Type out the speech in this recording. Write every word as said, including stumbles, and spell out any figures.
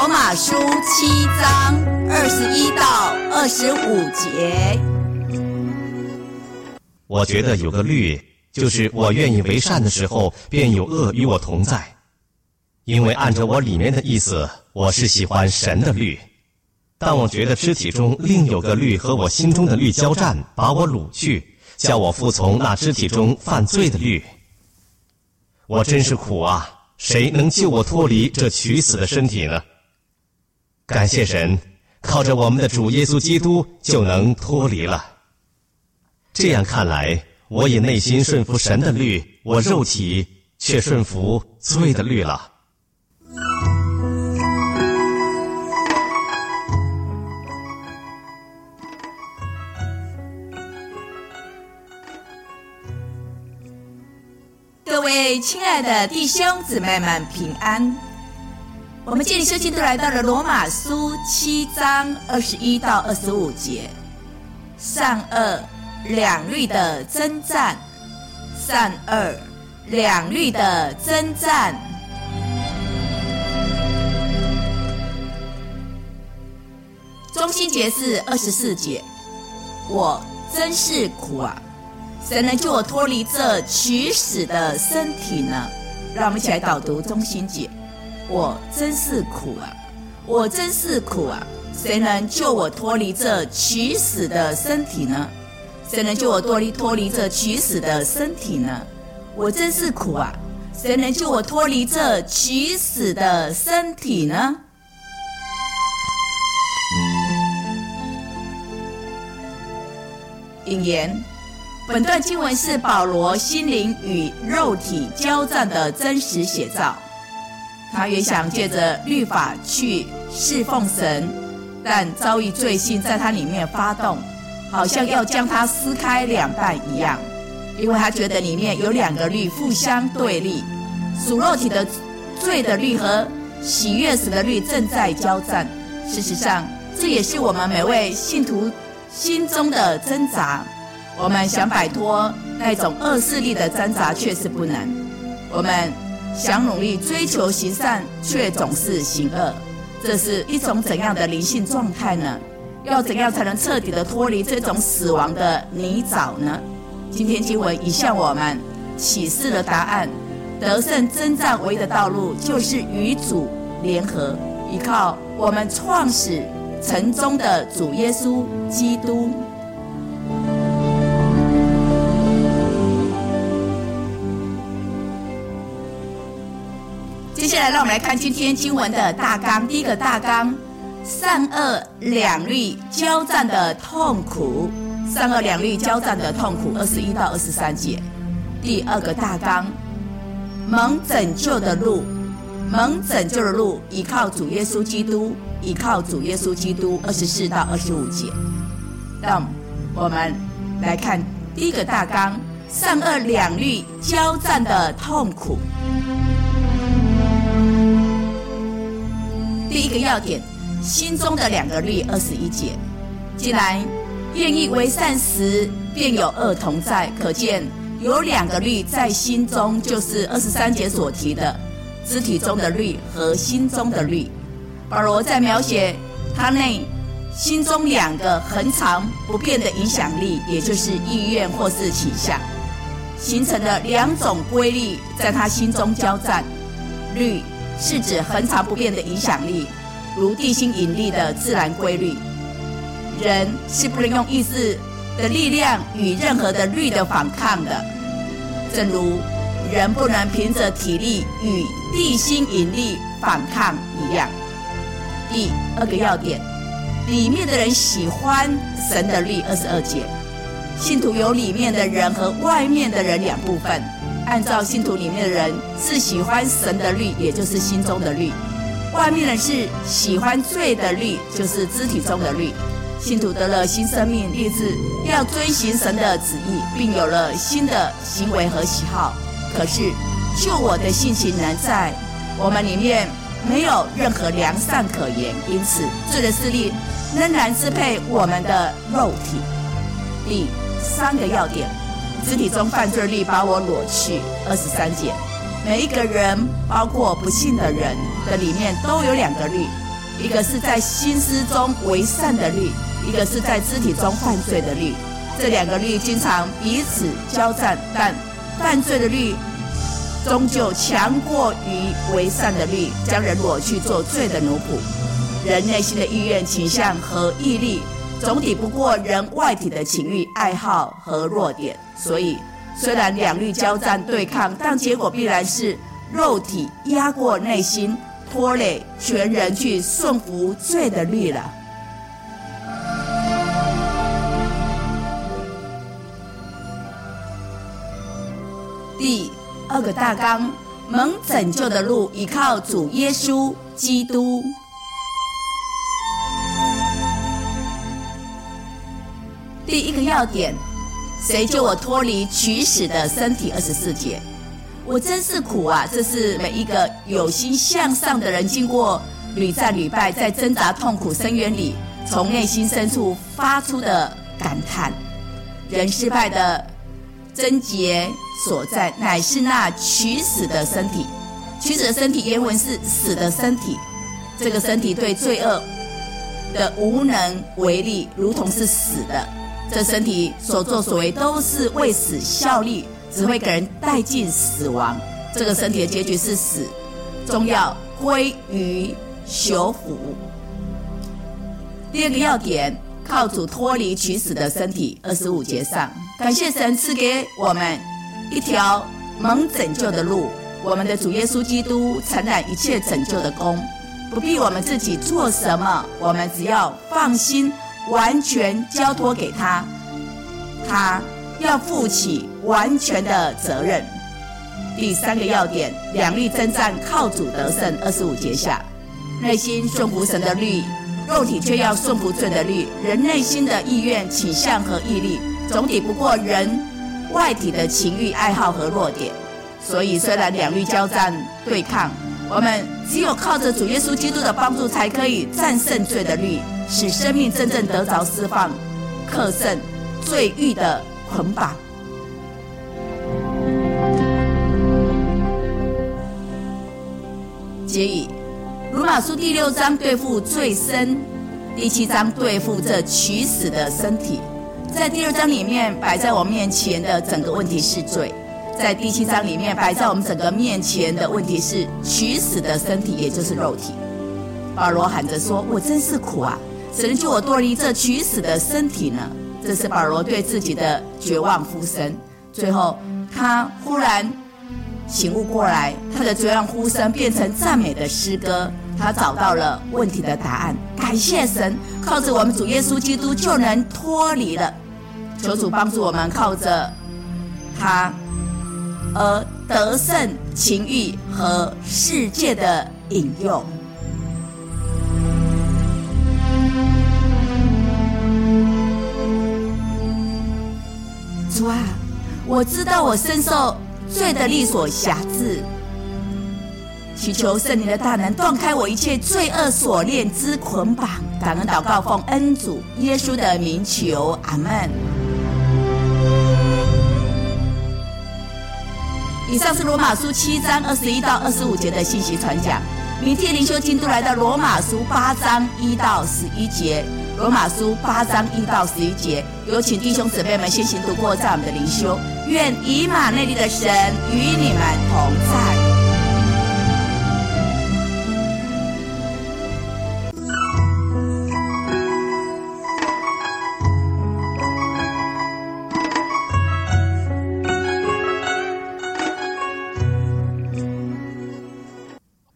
罗马书七章二十一到二十五节。 我觉得有个律，就是我愿意为善的时候，便有恶与我同在。因为按着我里面的意思，我是喜欢神的律，但我觉得肢体中另有个律和我心中的律交战，把我掳去，叫我服从那肢体中犯罪的律。我真是苦啊！谁能救我脱离这取死的身体呢？感谢神，靠着我们的主耶稣基督就能脱离了。这样看来，我以内心顺服神的律，我肉体却顺服罪的律了。 各位亲爱的弟兄姊妹们平安，我们这里修经都来到了罗马书七章二十一到二十五节，善恶两律的征战，善恶两律的征战。中心节是二十四节，我真是苦啊！谁能救我脱离这取死的身体呢？让我们一起来导读中心节。我真是苦啊！我真是苦啊！谁能救我脱离这取死的身体呢？谁能救我脱离脱离这取死的身体呢？我真是苦啊！谁能救我脱离这取死的身体呢？引言：本段经文是保罗心灵与肉体交战的真实写照。他原想借着律法去侍奉神，但遭遇罪性在他里面发动，好像要将他撕开两半一样。因为他觉得里面有两个律互相对立，属肉体的罪的律和喜悦神的律正在交战。事实上，这也是我们每位信徒心中的挣扎。我们想摆脱那种恶势力的挣扎确实不难，我们想努力追求行善，却总是行恶。这是一种怎样的灵性状态呢？要怎样才能彻底的脱离这种死亡的泥沼呢？今天经文已向我们启示了答案。得胜征战唯一的道路，就是与主联合，依靠我们创始成终的主耶稣基督。接下来让我们来看今天经文的大纲。第一个大纲，善恶两律交战的痛苦，善恶两律交战的痛苦，二十一到二十三节。第二个大纲，蒙拯救的路，蒙拯救的路，依靠主耶稣基督，依靠主耶稣基督，二十四到二十五节。让我们来看第一个大纲，善恶两律交战的痛苦。第一个要点，心中的两个律，二十一节。既然愿意为善时，便有恶同在，可见有两个律在心中，就是二十三节所提的肢体中的律和心中的律。保罗在描写他内心中两个恒常不变的影响力，也就是意愿或是倾向，形成了两种规律在他心中交战。律是指恒常不变的影响力，如地心引力的自然规律。人是不能用意志的力量与任何的律的反抗的，正如人不能凭着体力与地心引力反抗一样。第二个要点，里面的人喜欢神的律，二十二节。信徒有里面的人和外面的人两部分。按照信徒里面的人是喜欢神的律，也就是心中的律；外面人是喜欢罪的律，就是肢体中的律。信徒得了新生命，立志要遵行神的旨意，并有了新的行为和喜好。可是救我的性情仍在我们里面，没有任何良善可言，因此罪的势力仍然支配我们的肉体。第三个要点，肢体中犯罪律把我裸去，二十三节。每一个人，包括不信的人的里面，都有两个律， 一个是在心思中为善的律，一个是在肢体中犯罪的律。这两个律经常彼此交战，但犯罪的律终究强过于为善的律，将人裸去做罪的奴仆。人内心的意愿、倾向和毅力，总抵不过人外体的情欲、爱好和弱点。所以，虽然两律交战对抗，但结果必然是肉体压过内心，拖累全人去顺服罪的律了。第二个大纲，蒙拯救的路，依靠主耶稣基督。第一个要点，谁救我脱离取死的身体？二十四节，我真是苦啊！这是每一个有心向上的人，经过屡战屡败，在挣扎痛苦深渊里，从内心深处发出的感叹。人失败的症结所在，乃是那取死的身体。取死的身体原文是死的身体，这个身体对罪恶的无能为力，如同是死的。这身体所作所为都是为死效力，只会给人带进死亡。这个身体的结局是死，终要归于朽腐。第二个要点，靠主脱离取死的身体。二十五节上，感谢神赐给我们一条蒙拯救的路，我们的主耶稣基督承揽一切拯救的功，不必我们自己做什么，我们只要放心完全交托给他，他要负起完全的责任。第三个要点，两律征战靠主得胜。二十五节下，内心顺服神的律，肉体却要顺服罪的律。人内心的意愿、倾向和毅力，总抵不过人外体的情欲、爱好和弱点。所以，虽然两律交战对抗，我们只有靠着主耶稣基督的帮助，才可以战胜罪的律，使生命真正得着释放，克胜罪欲的捆绑。结语：罗马书第六章对付罪身，第七章对付这取死的身体。在第二章里面摆在我面前的整个问题是罪，在第七章里面摆在我们整个面前的问题是取死的身体，也就是肉体。保罗喊着说：“我真是苦啊！谁能救我脱离这取死的身体呢？”这是保罗对自己的绝望呼声。最后，他忽然醒悟过来，他的绝望呼声变成赞美的诗歌。他找到了问题的答案，感谢神，靠着我们主耶稣基督就能脱离了。求主帮助我们，靠着他而得胜情欲和世界的引诱。主啊，我知道我深受罪的力所辖制，祈求圣灵的大能断开我一切罪恶锁链之捆绑。感恩祷告，奉恩主耶稣的名求，阿们。以上是罗马书七章二十一到二十五节的信息传讲。明天灵修进度来到罗马书八章一到十一节。罗马书八章一到十一节，有请弟兄姊妹们先行读过，在我们的灵修。愿以马内利的神与你们同在。